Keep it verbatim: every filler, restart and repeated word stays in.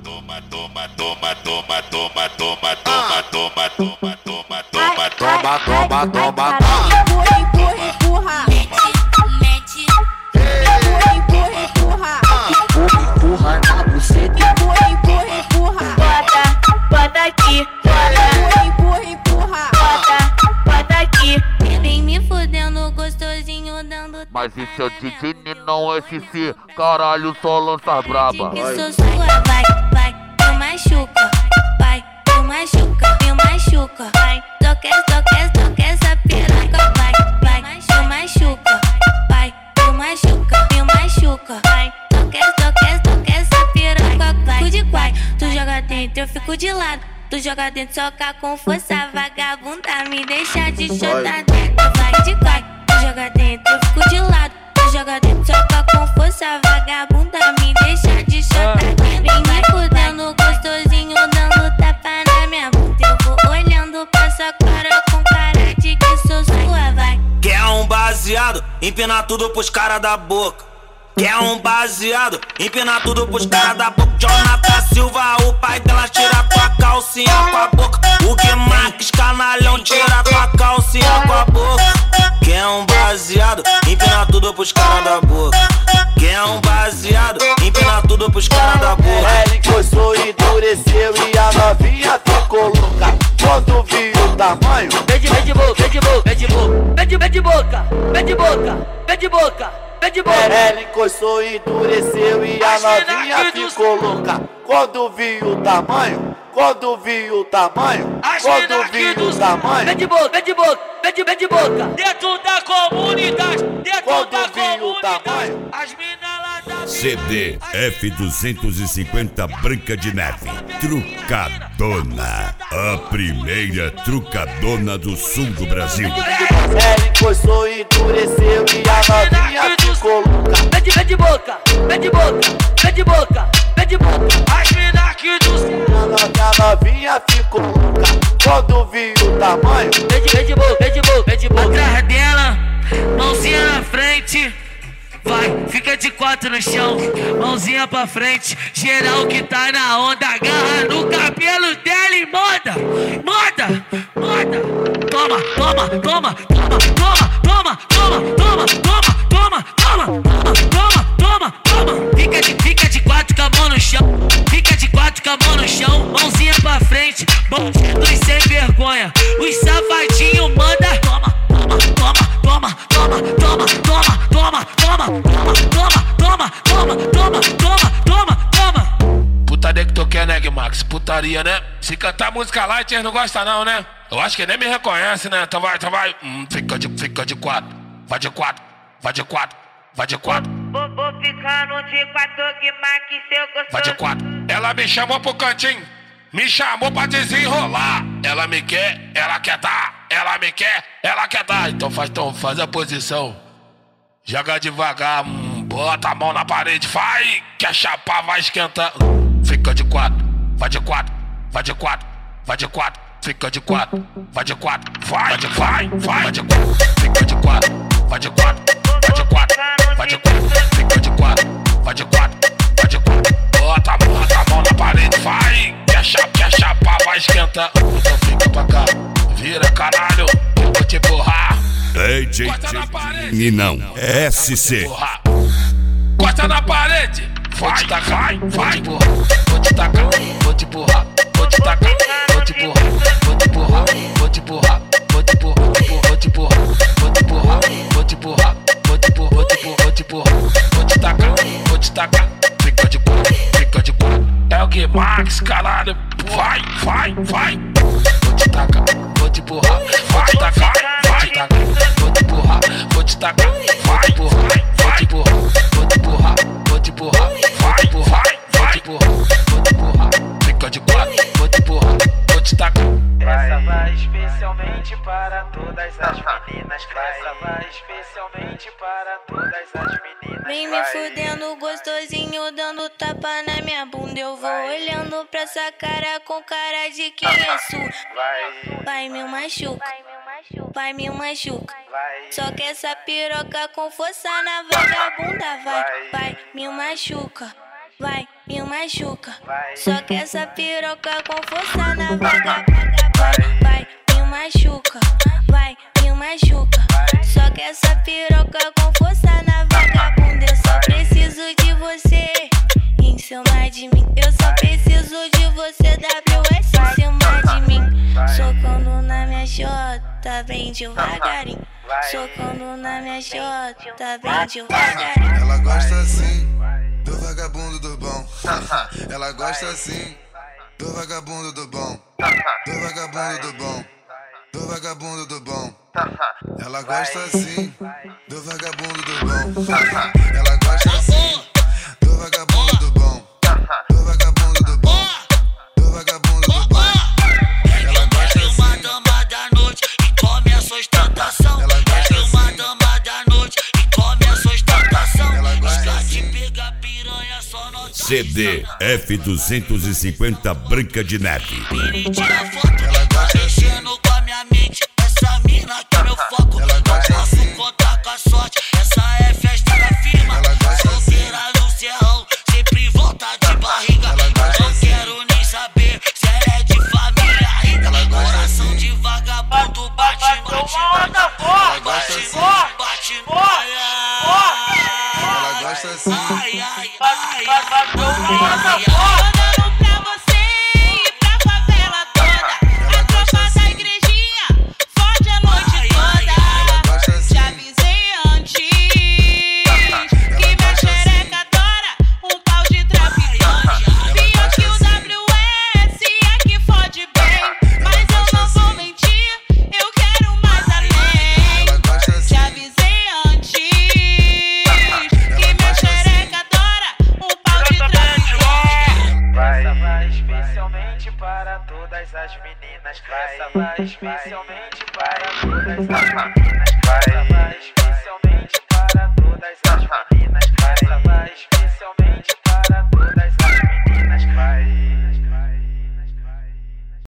toma, toma, toma, toma, toma, toma, toma, toma, toma, toma, toma, toma, toma, toma, empurra, empurra, empurra. Mete, Empurra, empurra, empurra. Empurra, empurra na buceta. Empurra, empurra, empurra. bota, bota aqui, bota, Empurra, empurra, empurra. bota, bota aqui. Vem me fudendo gostosinho dando. Mas esse é o D J Ninão S C, caralho, só lança braba. Que sou sua, vai, vai, me machuca, vai, me machuca, me machuca, vai, toque, toque, toque essa piroca, vai, vai, me machuca, vai, me machuca, me machuca, vai, toque, toque, toque essa piroca, vai, fico de quatro, tu joga dentro, eu fico de lado, tu joga dentro, soca com força, vagabunda, me deixa de chorar dentro, vai de quatro, tu joga dentro, eu fico de lado, tu joga dentro, soca com força, vagabunda, me deixa de chorar dentro. Vem me fudendo gostosinho, dando tapa na minha bunda. Eu vou olhando pra sua cara com cara de que sou sua, vai. Quer um baseado, empina tudo pros cara da boca. Quer um baseado, empina tudo pros cara da boca. Jonathan Silva, o pai dela, tira tua calcinha com a boca. O que Marques Canalhão, tira tua calcinha com a boca. Quer um baseado, empina tudo pros cara da boca. Quer um baseado, empina tudo pros cara da boca. Ele coçou e endureceu e a novinha ficou louca quando viu o tamanho. Vem de, vem de boca, vem de boca, vem de boca, vem de, vem de boca, vem de boca, vem de boca, vem de boca. Ele coçou e endureceu e a novinha ficou louca quando viu o tamanho. Quando viu o tamanho, quando viu o tamanho. Vem de boca, vem de boca, vem de, vem de boca. Dentro da comunidade, dentro Quando da viu o comunidade. tamanho. As minas lá da C D F duzentos e cinquenta Branca de Neve, Trucadona, a primeira trucadona do sul do Brasil. Ele coçou e endureceu e a novinha ficou louca. Vem de, vem de boca, vem de boca, vem de boca, vem de boca. As minas aqui do céu. A novinha ficou louca quando viu o tamanho. Vem de, vem de boca, vem de boca, vem de boca. Atrás dela, mãozinha na frente. Vai, fica de quatro no chão, mãozinha pra frente. Geral que tá na onda, agarra no cabelo dela e manda, manda, manda. Toma, toma, toma, toma, toma, toma, toma, toma, toma, toma, toma, toma, toma, toma. Fica de, fica de quatro com a mão no chão, fica de quatro com a mão no chão, mãozinha pra frente. Bandidos sem vergonha, os safadinhos manda. Toma, toma, toma, toma, toma, toma, toma, toma, toma, toma, toma, toma, toma, toma, toma, toma. Putaria que tu quer, né, Max? Putaria, né? Se cantar música light, eles não gostam não, né? Eu acho que nem me reconhece, né? Então vai, então vai. Hum, fica de, fica de quatro. Vai de quatro, vai de quatro, vai de quatro. Vou, vou ficar no de quatro que Max seu gostoso. Vai de quatro. Ela me chamou pro cantinho, me chamou pra desenrolar. Ela me quer, ela quer dar, ela me quer, ela quer dar. Então faz, então faz a posição. Joga devagar, hum, bota a mão na parede, vai, que a chapa vai esquentar. Fica de quatro, vai de quatro, vai de quatro, vai de quatro, fica de quatro, vai de quatro, vai, de vai, vai, vai de quatro, fica de quatro, vai de quatro, vai de quatro, vai de quatro, fica de quatro, vai de quatro, vai de quatro, bota a mão, bota a mão na parede, vai, que a chapa, que a chapa vai esquentar. Então fica pra cá, vira caralho, que eu vou te borrar. D J Ninão S C. Costa na parede, vai, vai, vai, vou te tacar, vou te borrar, vou te tacar, vou te borrar, vou te borrar, vou te borrar, vou te borrar, vou te borrar, vou te borrar, vou te borrar, vou te borrar, vou te borrar, vou te borrar, vou te tacar, vou te tacar, fica de quatro, fica de quatro. É o que Max, caralho, vai, vai, vai, vou te tacar, vou te borrar, vou te tacar, vai, te tacar, vou te borrar, vou te tacar, vai, borrar, vai, te borrar, vou te borrar, vou te borrar, vai, borrar, vai, te borrar, vou te borrar, fica de quatro, vou te borrar, vou te tacar. Essa vai especialmente para todas as meninas. Essa vai especialmente para todas as meninas. Vem me fudendo gostosinho, dando tapa na minha bunda. Eu vou olhando pra essa cara com cara de quem é sua. Vai, Vai me machuca, vai me machuca. vai, Só que essa piroca com força na vagabunda. Vai, vai me machuca, vai, me machuca. Só que essa piroca com força na vaga. Vai, vai, me machuca. Vai, me machuca. Só que essa piroca com força na vagabunda. Eu só preciso de você em cima de mim. Eu só preciso de você, W S em cima de mim. Socando na minha chota, bem devagarinho. Socando na minha chota, bem devagarinho. Ela gosta assim do vagabundo do bom. Ela gosta assim do vagabundo do bom. Do vagabundo do bom. Do vagabundo do bom. Ela gosta assim do vagabundo do bom. Ela gosta assim do vagabundo do bom. Do vagabundo do bom. Do vagabundo do bom. Ela gosta assim. Uma dama da noite e come a sua ostentação. Ela gosta assim. Uma dama da noite e come a sua ostentação. Ela gosta assim. Pega piranha só no C D F duzentos e cinquenta Branca de Neve. Tira foto, ela gosta mexendo com a minha mente. Essa mina que é meu foco. Ela gosta posso assim. Contar com a sorte. Essa é festa da firma. Ela gosta solteira assim. No serrão, sempre volta de barriga. Ela gosta não assim. Quero nem saber se ela é de família rica. Coração assim. De vagabundo bate, bate, bate. Ela gosta assim. Bate, bate, ela gosta assim. Ai, ai, ai, ai, ai. Para todas as meninas, essa vai especialmente para todas as meninas, vai.